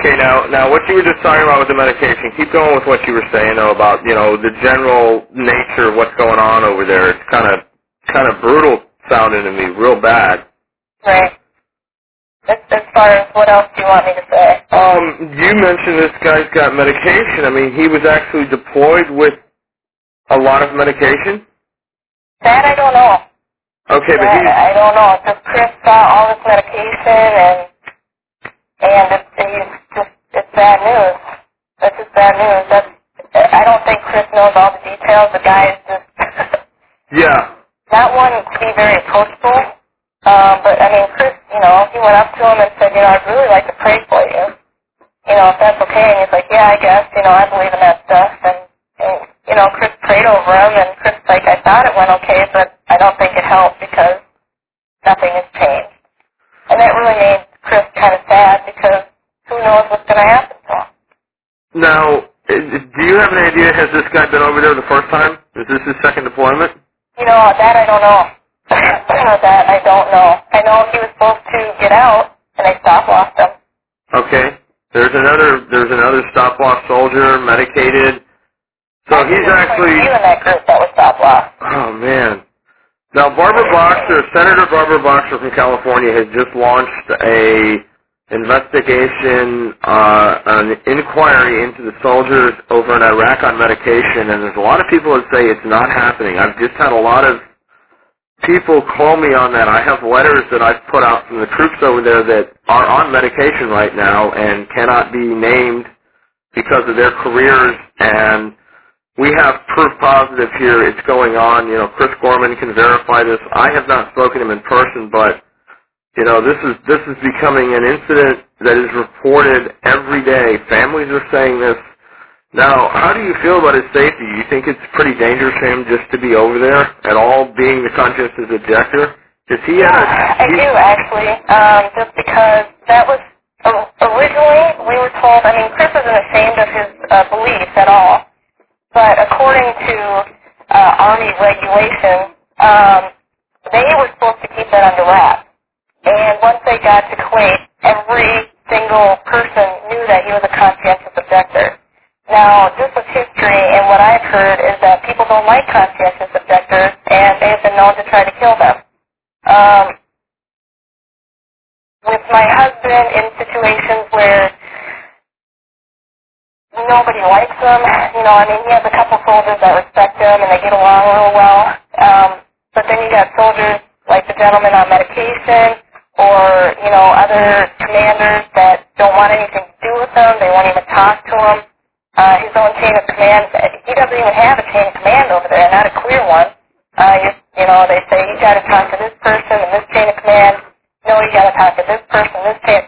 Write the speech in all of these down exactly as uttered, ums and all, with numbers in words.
Okay, now, now what you were just talking about with the medication, keep going with what you were saying, though, about, you know, the general nature of what's going on over there. It's kind of, kind of brutal sounding to me, real bad. Right. As, as far as what else do you want me to say? Um, you mentioned this guy's got medication. I mean, he was actually deployed with a lot of medication? That I don't know. Okay, but that, he... I don't know. Just Chris saw all this medication, and and it's, it's just, it's bad news. That's just bad news. That's, I don't think Chris knows all the details. The guy is just... yeah. Not wanting to be very approachable, um, but, I mean, Chris, you know, he went up to him and said, you know, I'd really like to pray for you. You know, if that's okay. And he's like, yeah, I guess. You know, I believe in that stuff. And, and you know, Chris prayed over him, and Chris was like, I thought it went okay, but I don't think it helped because nothing has changed. And that really made Chris kind of sad because who knows what's going to happen to him. Now, do you have any idea, has this guy been over there the first time? Is this his second deployment? You know, that I don't know. that I don't know. I know he was supposed to get out, and they stop-lossed him. Okay. There's another, there's another stop-loss soldier, medicated. So Actually, he's actually... you in that group that was stop-loss. Oh, man. Now, Barbara Boxer, Senator Barbara Boxer from California has just launched a investigation, uh, an inquiry into the soldiers over in Iraq on medication, and there's a lot of people that say it's not happening. I've just had a lot of people call me on that. I have letters that I've put out from the troops over there that are on medication right now and cannot be named because of their careers, and we have proof positive here. It's going on. You know, Chris Gorman can verify this. I have not spoken to him in person, but you know, this is this is becoming an incident that is reported every day. Families are saying this. Now, how do you feel about his safety? Do you think it's pretty dangerous for him just to be over there at all, being the conscientious objector? Because he had a, I he, do, actually, um, just because that was, o- originally, we were told, I mean, Chris isn't ashamed of his uh, beliefs at all, but according to uh, Army regulations, um, they were supposed to keep that under wraps. And once they got to Kuwait, every single person knew that he was a conscientious objector. Now, just with history and what I've heard is that people don't like conscientious objectors, and they've been known to try to kill them. Um, with my husband in situations where nobody likes him, you know, I mean, he has a couple soldiers that respect him and they get along real well, um, but then you got soldiers like the gentleman on medication, or, you know, other commanders that don't want anything to do with him. They won't even talk to him. Uh, his own chain of command, he doesn't even have a chain of command over there, not a clear one. Uh, you, you know, they say, you got to talk to this person and this chain of command. No, you got to talk to this person, this chain.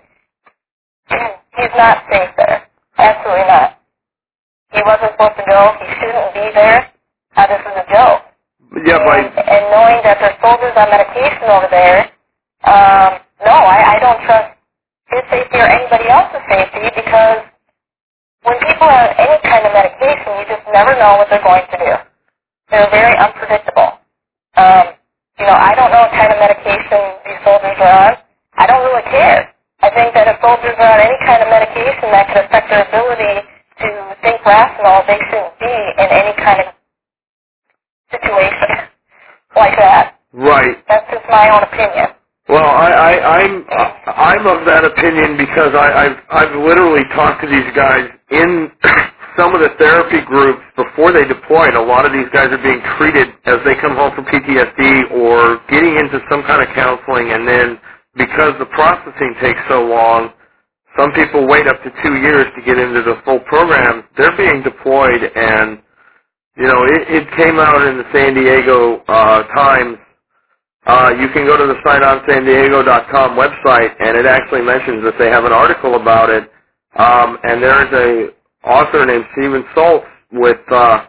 He's not safe there. Absolutely not. He wasn't supposed to go. He shouldn't be there. Uh, this is a joke. yeah, by, And, and knowing that there's soldiers on medication over there, Um, no, I, I don't trust his safety or anybody else's safety because when people are on any kind of medication, you just never know what they're going to do. They're very unpredictable. Um, you know, I don't know what kind of medication these soldiers are on. I don't really care. I think that if soldiers are on any kind of medication that could affect their ability to think rational, they shouldn't be in any kind of situation like that. right. That's just my own opinion. Well, I, I, I'm I'm of that opinion because I, I've I've literally talked to these guys in some of the therapy groups before they deployed. A lot of these guys are being treated as they come home from P T S D or getting into some kind of counseling, and then because the processing takes so long, some people wait up to two years to get into the full program. They're being deployed, and you know it, it came out in the San Diego uh, Times. Uh, you can go to the sight on san diego dot com website, and it actually mentions that they have an article about it. Um, and there's a author named Stephen Schultz with, uh,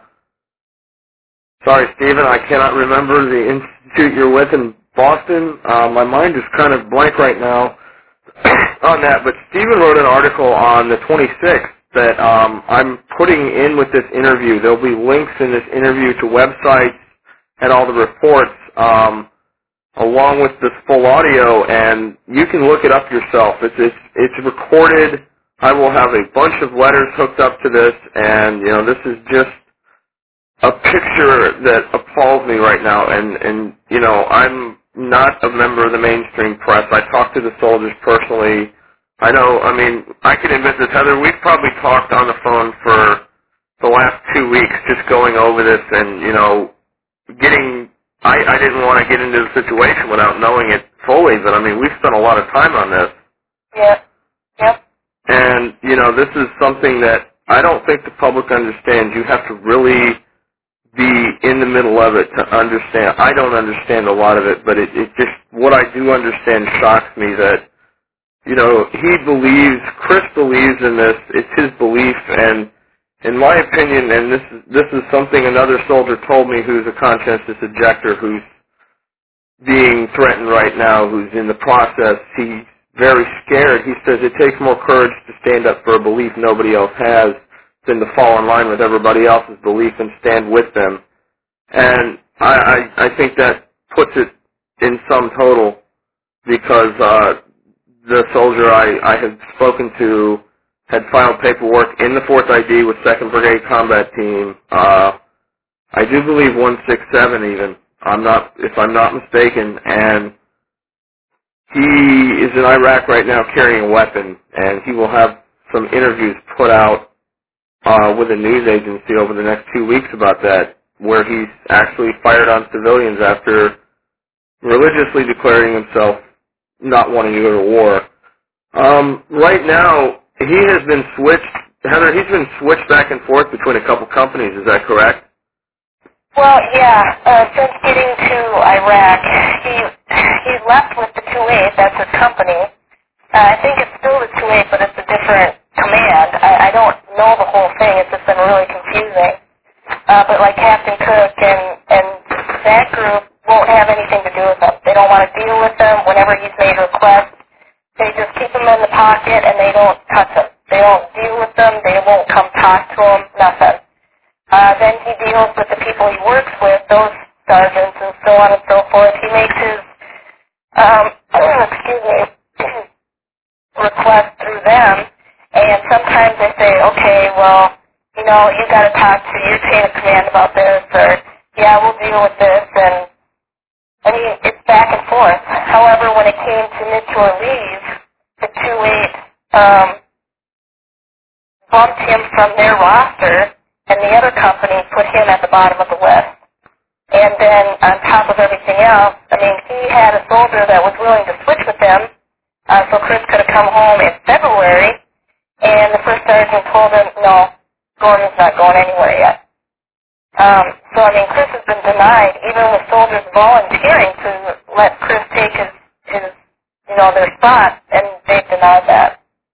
sorry, Stephen, I cannot remember the institute you're with in Boston. Uh, my mind is kind of blank right now on that. But Stephen wrote an article on the twenty-sixth that um, I'm putting in with this interview. There'll be links in this interview to websites and all the reports. Um, along with this full audio, and you can look it up yourself. It's it's, it's recorded I will have a bunch of letters hooked up to this, and, you know, this is just a picture that appalls me right now, and, and, you know, I'm not a member of the mainstream press. I talk to the soldiers personally. I know, I mean, I can admit this, Heather, we've probably talked on the phone for the last two weeks just going over this and, you know, getting, I, I didn't want to get into the situation without knowing it fully, but I mean, we've spent a lot of time on this. Yep. Yep. And, you know, this is something that I don't think the public understands. You have to really be in the middle of it to understand. I don't understand a lot of it, but it, it just, what I do understand shocks me that, you know, he believes, Chris believes in this, it's his belief, and in my opinion, and this is, this is something another soldier told me who's a conscientious objector who's being threatened right now, who's in the process, he's very scared. He says it takes more courage to stand up for a belief nobody else has than to fall in line with everybody else's belief and stand with them. And I, I, I think that puts it in sum total because uh, the soldier I, I had spoken to had filed paperwork in the fourth I D with second Brigade Combat Team. Uh, I do believe one sixty-seven even. I'm not, if I'm not mistaken, and he is in Iraq right now carrying a weapon, and he will have some interviews put out uh, with a news agency over the next two weeks about that, where he's actually fired on civilians after religiously declaring himself not wanting to go to war. Um, right now, he has been switched, Heather, he's been switched back and forth between a couple companies, is that correct? Well, yeah, uh, since getting to Iraq, he he left with the two eight, that's his company. Uh, I think it's still the two eight, but it's a different command. I, I don't know the whole thing, it's just been really confusing. Uh, but like Captain Cook and, and that group won't have anything to do with them. They don't want to deal with them. Whenever he's made requests, they just keep them in the pocket and they don't touch them. They don't deal with them. They won't come talk to them, nothing. Uh, then he deals with the people he works with, those sergeants and so on and so forth. He makes his, um, excuse me, request through them, and sometimes they say, okay, well, you know, you got to talk to your chain of command about this, or, yeah, we'll deal with this, and, I mean, it's back and forth. However, when it came to Mitchell Leave, the two eight, um, bumped him from their roster, and the other company put him at the bottom of the list. And then on top of everything else, I mean, he had a soldier that was willing to switch with them, uh, so Chris could have come home in February, and the first sergeant told him, no, Gordon's not going anywhere yet. Um, so, I mean, Chris has been denied, even with soldiers volunteering to let Chris take his, his you know, their spot, and they've denied that.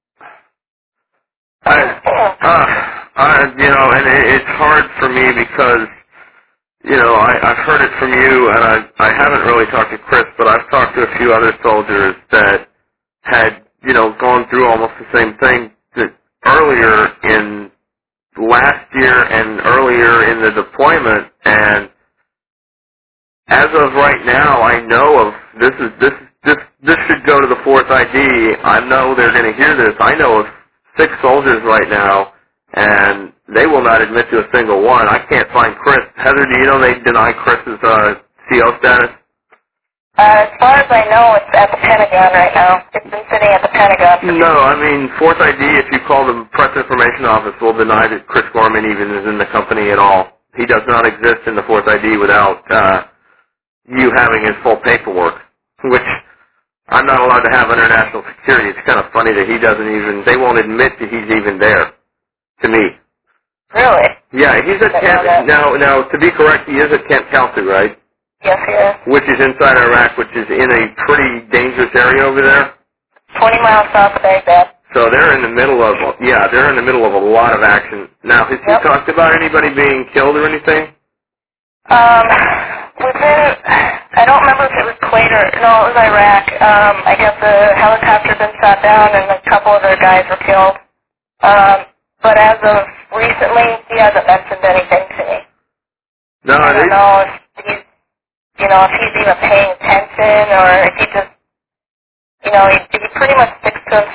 I, uh, I, you know, and it, it's hard for me because, you know, I, I've heard it from you, and I, I haven't really talked to Chris, but I've talked to a few other soldiers that had, you know, gone through almost the same thing that earlier in last year and earlier in the deployment, and as of right now, I know of this is this this this should go to the fourth I D. I know they're going to hear this. I know of six soldiers right now, and they will not admit to a single one. I can't find Chris. Heather, do you know they deny Chris's uh, C O status? Uh, as far as I know, it's at the Pentagon right now. It's been sitting at the Pentagon. No, I mean, fourth I D, if you call the Press Information Office, will deny that Chris Gorman even is in the company at all. He does not exist in the fourth I D without uh, you having his full paperwork, which I'm not allowed to have under national security. It's kind of funny that he doesn't even, they won't admit that he's even there, to me. Really? Yeah, he's at Camp, now, now, to be correct, he is at Camp Caltu, right? Yes, he is. Which is inside Iraq, which is in a pretty dangerous area over there. twenty miles south of Baghdad. So they're in the middle of, yeah, they're in the middle of a lot of action. Now, has Yep. he talked about anybody being killed or anything? Um, within, I don't remember if it was Kuwait or, no, it was Iraq. Um, I guess a helicopter had been shot down and a couple of their guys were killed. Um, but as of recently, he hasn't mentioned anything to me. No, I don't they, know if he's, you know, if he's even paying attention or if he just, you know, he, he pretty much sticks to himself.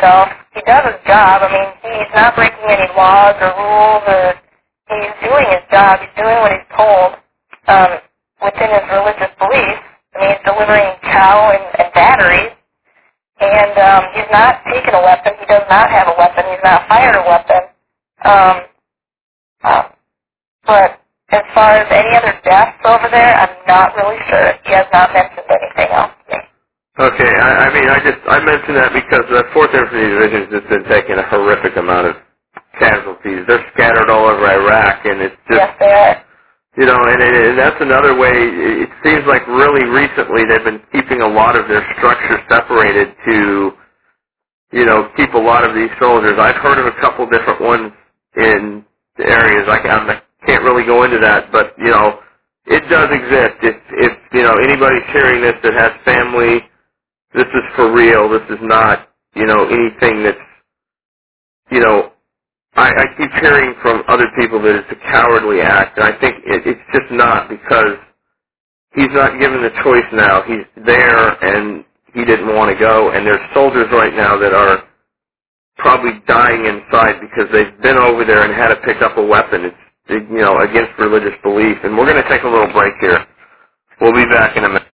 he does his job. I mean, he's not breaking any laws or rules, or he's doing his job. He's doing what he's told um, within his religious beliefs. I mean, he's delivering cow and, and batteries, and um, he's not taken a weapon. He does not have a weapon. He's not fired a weapon. Um, uh, but as far as any other deaths over there, I'm not really sure. He has not mentioned anything else to me. Okay, I, I mean, I just I mentioned that because the fourth Infantry Division has just been taking a horrific amount of casualties. They're scattered all over Iraq, and it's just, yes, they are. you know, and, and that's another way. It seems like really recently they've been keeping a lot of their structure separated to, you know, keep a lot of these soldiers. I've heard of a couple different ones in the areas. I can't, I can't really go into that, but, you know, it does exist. If, if, you know, anybody's hearing this that has family, this is for real. This is not, you know, anything that's, you know, I, I keep hearing from other people that it's a cowardly act, and I think it, it's just not, because he's not given the choice now. He's there, and he didn't want to go, and there's soldiers right now that are probably dying inside because they've been over there and had to pick up a weapon. It's, you know, against religious belief. And we're going to take a little break here. We'll be back in a minute.